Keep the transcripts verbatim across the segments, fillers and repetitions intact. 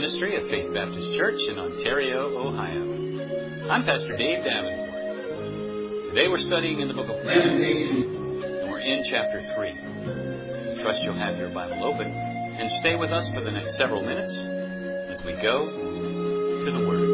ministry of Faith Baptist Church in Ontario, Ohio. I'm Pastor Dave Davenport. Today we're studying in the book of Lamentations, and we're in chapter three. I trust you'll have your Bible open and stay with us for the next several minutes as we go to the Word.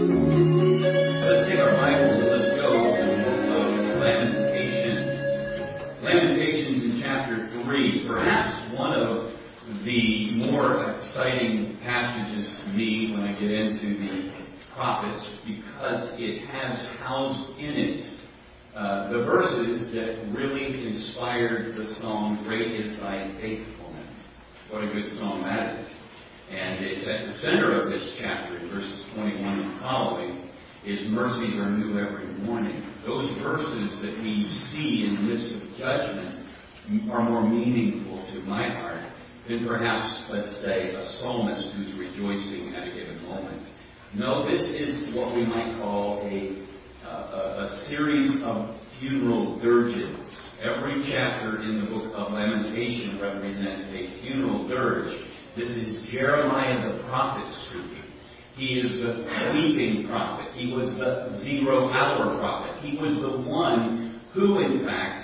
Let's take our Bibles and let's go to the book of Lamentations. Lamentations in chapter three, perhaps one of the more exciting passages to me when I get into the prophets, because it has housed in it uh, the verses that really inspired the song, "Great is Thy Faithfulness." What a good song that is. And it's at the center of this chapter, in verses twenty-one and following, is "Mercies are new every morning." Those verses that we see in the midst of judgment are more meaningful to my heart than perhaps, let's say, a psalmist who's rejoicing at a given moment. No, this is what we might call a, uh, a, a series of funeral dirges. Every chapter in the book of Lamentation represents a funeral dirge. This is Jeremiah the prophet speaking. He is the weeping prophet. He was the zero-hour prophet. He was the one who, in fact,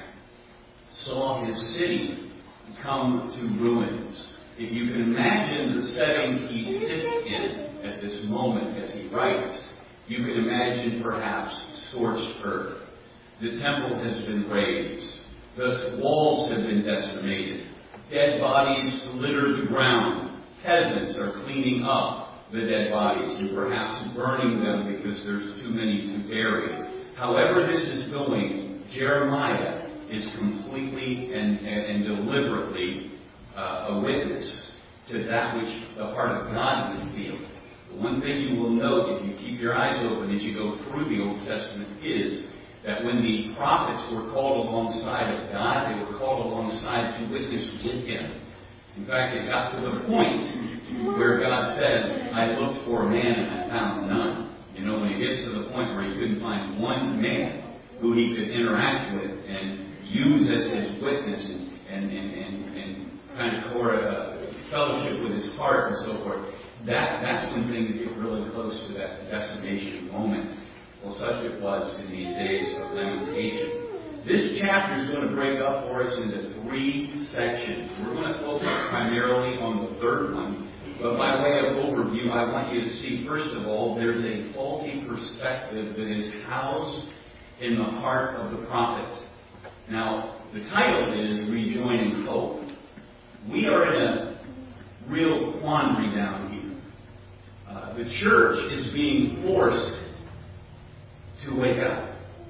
saw his city come to ruins. If you can imagine the setting he sits in at this moment as he writes, you can imagine perhaps scorched earth. The temple has been razed. The walls have been decimated. Dead bodies litter the ground. Peasants are cleaning up the dead bodies and perhaps burning them because there's too many to bury. However this is going, Jeremiah is completely and, and, and deliberately uh, a witness to that which the heart of God would feel. The one thing you will note if you keep your eyes open as you go through the Old Testament is that when the prophets were called alongside of God, they were called alongside to witness with Him. In fact, it got to the point where God says, "I looked for a man and I found none." You know, when it gets to the point where He couldn't find one man who He could interact with and use as His witness and, and, and, and, and kind of core, uh, fellowship with His heart and so forth, that, that's when things get really close to that decimation moment. Well, such it was in these days of lamentation. This chapter is going to break up for us into three sections. We're going to focus primarily on the third one. But by way of overview, I want you to see, first of all, there's a faulty perspective that is housed in the heart of the prophets. Now, the title is Rejoining Hope. We are in a real quandary down here. Uh, the church is being forced to wake up.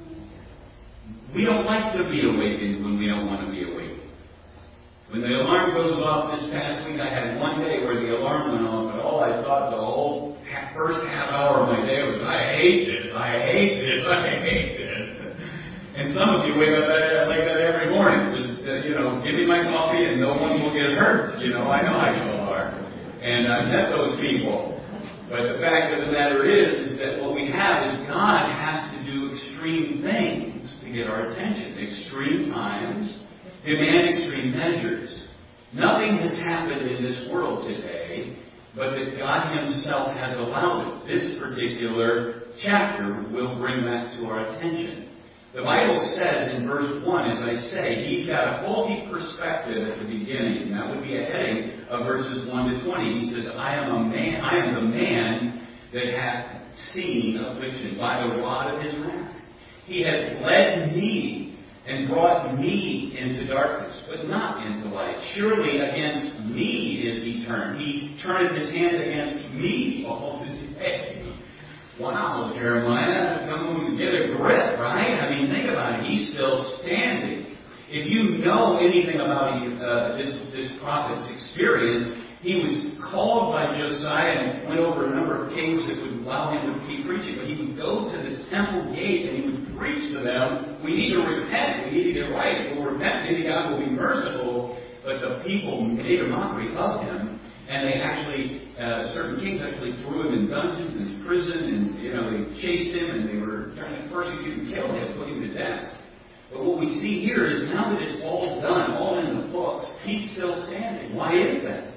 We don't like to be awakened when we don't want to be awakened. When the alarm goes off this past week, I had one day where the alarm went off, but all I thought the whole first half hour of my day was, "I hate this, I hate this, I hate this." And some of you wake up like that every morning. Just, uh, you know, give me my coffee and no one will get hurt. You know, I know how you are. And I've met those people. But the fact of the matter is, is that what we have is God has to do extreme things to get our attention. Extreme times demand extreme measures. Nothing has happened in this world today, but that God Himself has allowed it. This particular chapter will bring that to our attention. The Bible says in verse one, as I say, he's got a faulty perspective at the beginning. And that would be a heading of verses one to twenty. He says, I am a man, I am the man that hath seen affliction by the rod of His wrath. He hath led me and brought me into darkness, but not into light. Surely against me is He turned. He turned His hand against me all the day. Wow, Jeremiah, come get a grip, right? I mean, think about it. He's still standing. If you know anything about uh, this, this prophet's experience, he was called by Josiah and went over a number of kings that would allow him to keep preaching. But he would go to the temple gate and he would preach to them, "We need to repent. We need to get right. If we'll repent, maybe God will be merciful." But the people made a mockery of him. And they actually, uh, certain kings actually threw him in dungeons and prison, and, you know, they chased him, and they were trying to persecute and kill him, put him to death. But what we see here is now that it's all done, all in the books, he's still standing. Why is that?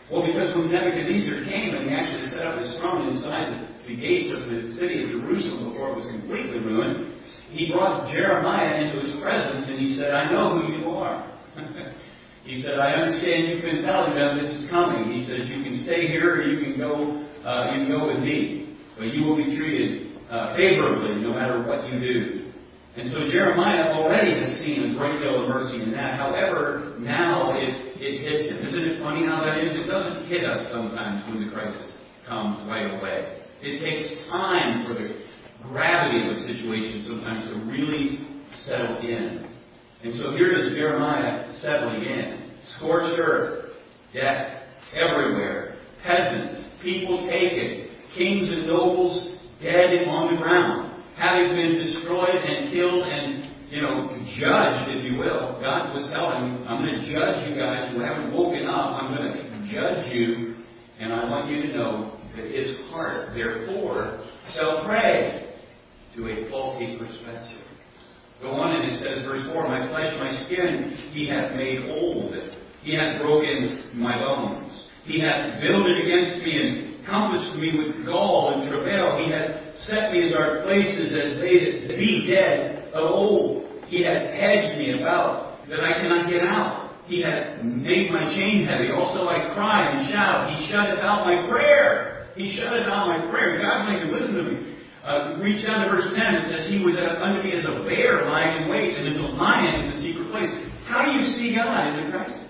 Well, because when Nebuchadnezzar came and he actually set up his throne inside the, the gates of the city of Jerusalem before it was completely ruined, he brought Jeremiah into his presence and he said, I know who you are. He said, I understand you've been telling them this is coming. He says, you can stay here or you can go, uh, you can go with me. But you will be treated uh, favorably no matter what you do. And so Jeremiah already has seen a great deal of mercy in that. However, now it, it hits him. Isn't it funny how that is? It doesn't hit us sometimes when the crisis comes right away. It takes time for the gravity of a situation sometimes to really settle in. And so here is Jeremiah settling in. Scorched earth, death everywhere, peasants, people taken, kings and nobles dead on the ground, having been destroyed and killed and, you know, judged, if you will. God was telling him, I'm going to judge you guys who haven't woken up. I'm going to judge you, and I want you to know that his heart, therefore, shall pray to a faulty perspective. Go on and it says, verse four, my flesh, my skin, he hath made old. He hath broken my bones. He hath builded against me and compassed me with gall and travail. He hath set me in dark places as they that be dead of old. He hath hedged me about that I cannot get out. He hath made my chain heavy. Also I cry and shout. He shutteth out my prayer. He shutteth out my prayer. God's making listen to me. Uh, reach down to verse ten. It says, he was unto me as a bear lying in wait, and as a lion in the secret place. How do you see God in the crisis?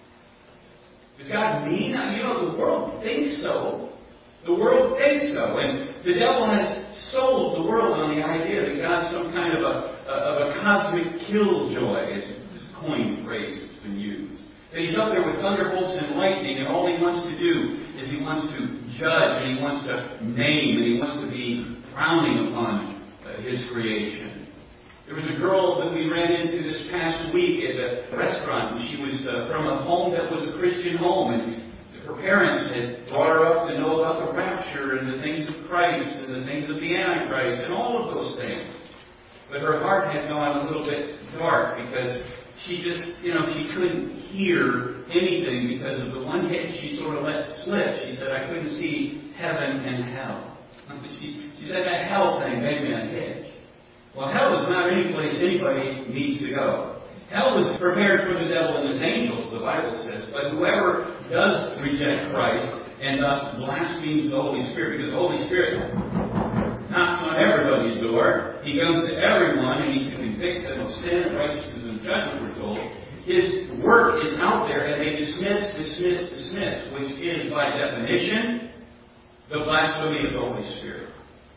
Does God mean that? You know, the world thinks so. The world thinks so. And the devil has sold the world on the idea that God's some kind of a, of a cosmic killjoy. It's this coined phrase that's been used. That he's up there with thunderbolts and lightning, and all he wants to do is he wants to judge, and he wants to name, and he wants to be frowning upon uh, his creation. There was a girl that we ran into this past week at a restaurant, and she was uh, from a home that was a Christian home, and her parents had brought her up to know about the rapture and the things of Christ and the things of the Antichrist and all of those things. But her heart had gone a little bit dark because she just, you know, she couldn't hear anything because of the one hit she sort of let slip. She said, I couldn't see heaven and hell. She, she said that hell thing made me on edge. Well, hell is not any place anybody needs to go. Hell was prepared for the devil and his angels, the Bible says. But whoever does reject Christ and thus blasphemes the Holy Spirit, because the Holy Spirit knocks on everybody's door. He comes to everyone and he convicts them of sin and righteousness and judgment, we're told. His work is out there and they dismiss, dismiss, dismiss, which is by definition the blasphemy of the Holy Spirit.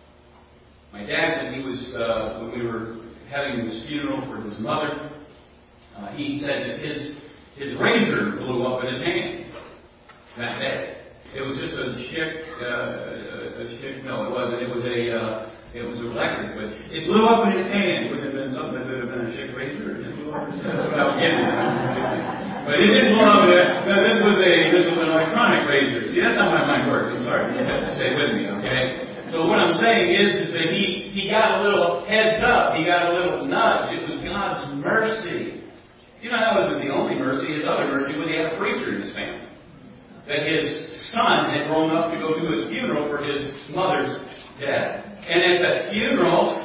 My dad, when he was, uh, when we were having his funeral for his mother, uh, he said that his his razor blew up in his hand that day. It was just a chick, uh, a chick. No, it wasn't. It was a, uh, it was electric, but it blew up in his hand. Would it have been something that would have been a chick razor? It blew up in his hand. That's what I was getting at. But it didn't blow up. No, this was a this was an electronic razor. See, that's how my mind works. I'm sorry. You have to stay with me, okay? So what I'm saying is, is that he, he got a little heads up. He got a little nudge. It was God's mercy. You know, that wasn't the only mercy. His other mercy was he had a preacher in his family. That his son had grown up to go do his funeral for his mother's death. And at the funeral,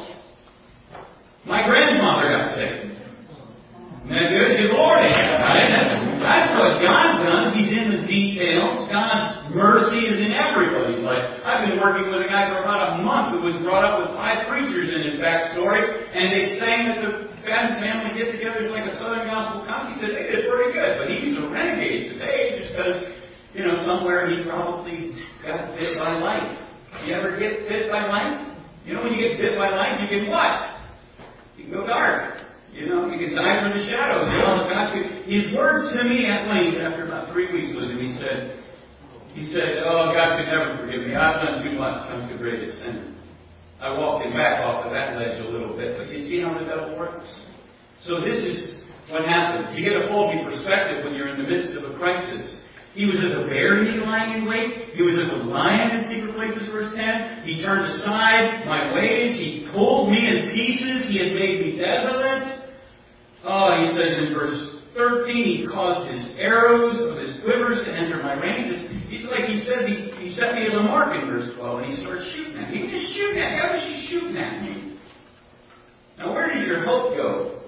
my grandmother got saved. Isn't that good? Good Lord, right? That's, that's what God does. He's in the details. God's mercy is in everybody's life. I've been working with a guy for about a month who was brought up with five preachers in his backstory, and they sang that the family get-togethers like a Southern Gospel concert. He said they did pretty good, but he's a renegade today just because, you know, somewhere he probably got bit by life. You ever get bit by life? You know, when you get bit by life, you can what? You can go dark. You know, you can die from the shadows. You know, God could, his words to me at length after about three weeks with him, he said, he said, oh, God could never forgive me. I've done too much. I'm too great a sinner. I walked him back off of that ledge a little bit, but you see how the devil works? So this is what happens. You get a faulty perspective when you're in the midst of a crisis. He was as a bear he lying in wait. He was as a lion in secret places, verse ten. He turned aside my ways. He pulled me in pieces. He had made me desolate. Oh, he says in verse thirteen, he caused his arrows of his quivers to enter my ranges. He's like he said, he, he set me as a mark in verse twelve, and he started shooting at me. He was just shooting at me. I was just shooting at me. Now, where does your hope go?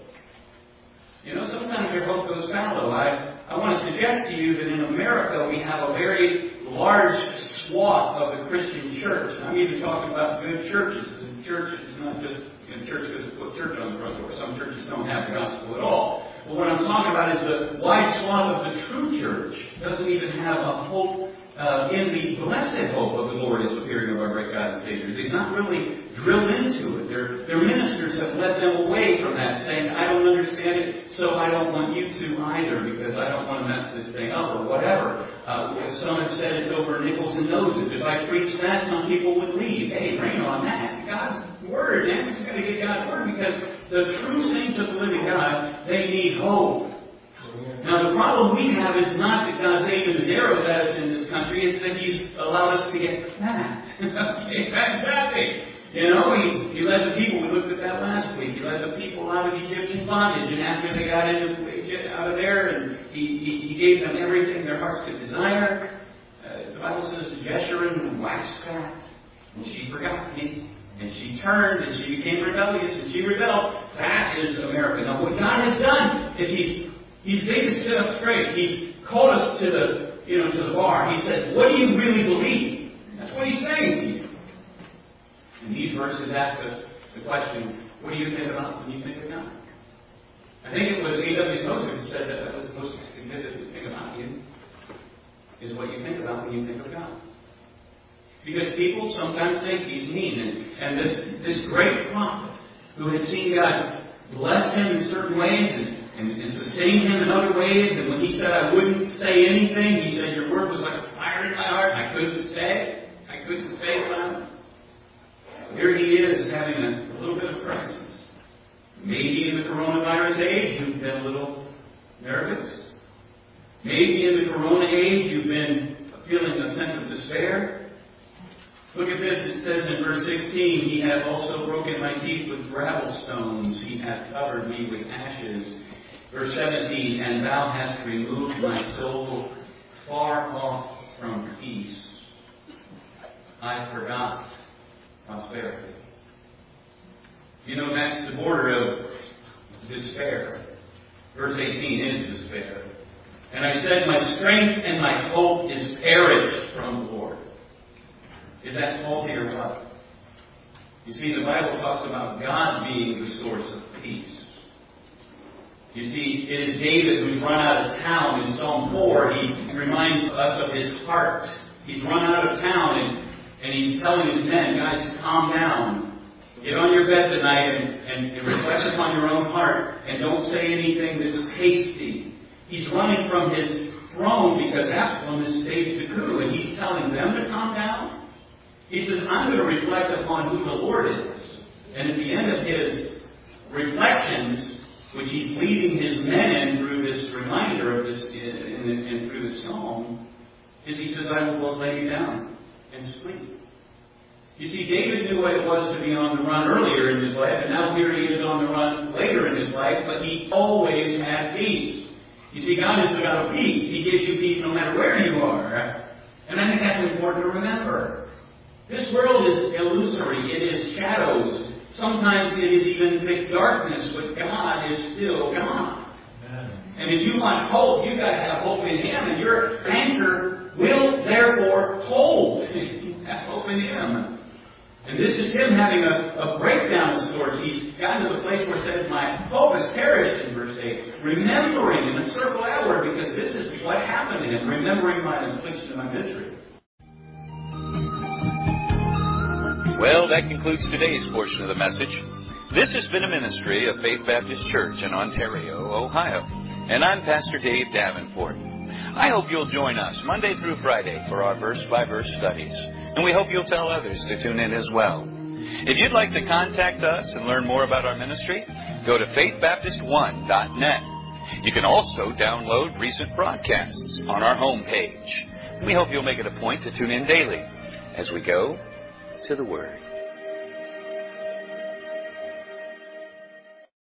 You know, sometimes your hope goes fallow. I, I want to suggest to you that in America we have a very large swath of the Christian church. And I'm even talking about good churches. The church is not just a church because put church on the front door. Some churches don't have the gospel at all. But what I'm talking about is the wide swath of the true church doesn't even have a hope uh, in the blessed hope of the glorious appearing of our great God and Savior. They've not really drilled into it. Their, their ministers have led them away from that, saying, I don't understand it, so I don't want you to either, because I don't want to mess this thing up, or whatever. Uh, some have said it's over nickels and noses. If I preach that, some people would leave. Hey, bring on that. God's Word, man. We're just going to get God's Word, because the true saints of the living God, they need hope. Now, the problem we have is not that God's aiming his arrows at us in this country, it's that He's allowed us to get fat. Okay, fantastic. You know, he, he led the people, we looked at that last week, He led the people out of Egyptian bondage, and after they got into out of there, and he, he, he gave them everything their hearts could desire. Uh, the Bible says Jeshurun waxed fat, and she forgot me, and she turned, and she became rebellious, and she rebelled. That is America. Now, what God has done is He's He's made us sit up straight. He's called us to the, you know, to the bar. He said, what do you really believe? That's what He's saying to you. And these verses ask us the question, what do you think about when you think of God? I think it was A W Tozer who said that that was the most significant thing about you, is what you think about when you think of God. Because people sometimes think He's mean. And, and this, this great prophet who had seen God bless him in certain ways and And, and sustain him in other ways. And when he said I wouldn't say anything, he said your word was like a fire in my heart. I couldn't stay. I couldn't stay silent. Here he is having a, a little bit of crisis. Maybe in the coronavirus age you've been a little nervous. Maybe in the corona age you've been feeling a sense of despair. Look at this. It says in verse sixteen, He hath also broken my teeth with gravel stones. He hath covered me with ashes. Verse seventeen, and thou hast removed my soul far off from peace. I forgot prosperity. You know, that's the border of despair. Verse eighteen is despair. And I said, my strength and my hope is perished from the Lord. Is that faulty or what? You see, the Bible talks about God being the source of peace. You see, it is David who's run out of town in Psalm four. He reminds us of his heart. He's run out of town and, and he's telling his men, guys, calm down. Get on your bed tonight and, and reflect upon your own heart and don't say anything that's hasty. He's running from his throne because Absalom has staged a coup, and he's telling them to calm down. He says, I'm going to reflect upon who the Lord is. And at the end of his reflections, which he's leading his men in through this reminder of this, and, and through the psalm, is he says, I will lay you down and sleep. You see, David knew what it was to be on the run earlier in his life, and now here he is on the run later in his life, but he always had peace. You see, God is about peace. He gives you peace no matter where you are. And I think that's important to remember. This world is illusory. It is shadows. Sometimes it is even thick darkness, but God is still God. Amen. And if you want hope, you've got to have hope in Him, and your anchor will therefore hold. Have hope in Him. And this is him having a, a breakdown of sorts. He's gotten to the place where it says, my hope is perished in verse eight. Remembering, and circle that word, because this is what happened to him. Remembering my affliction and my misery. Well, that concludes today's portion of the message. This has been a ministry of Faith Baptist Church in Ontario, Ohio. And I'm Pastor Dave Davenport. I hope you'll join us Monday through Friday for our verse-by-verse studies. And we hope you'll tell others to tune in as well. If you'd like to contact us and learn more about our ministry, go to faith baptist one dot net. You can also download recent broadcasts on our homepage. We hope you'll make it a point to tune in daily as we go to the Word.